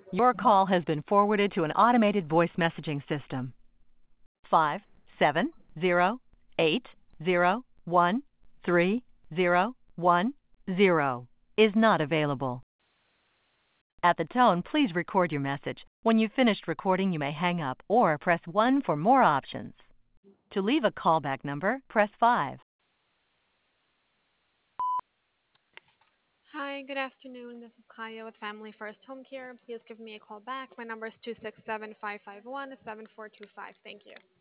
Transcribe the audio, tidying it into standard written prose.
Your call has been forwarded to an automated voice messaging system. 57080130110 is not available. At the tone, please record your message. When you've finished recording, you may hang up or press 1 for more options. To leave a callback number, press 5. Hi, good afternoon. This is Kaya with Family First Home Care. Please give me a call back. My number is 267-551-7425. Thank you.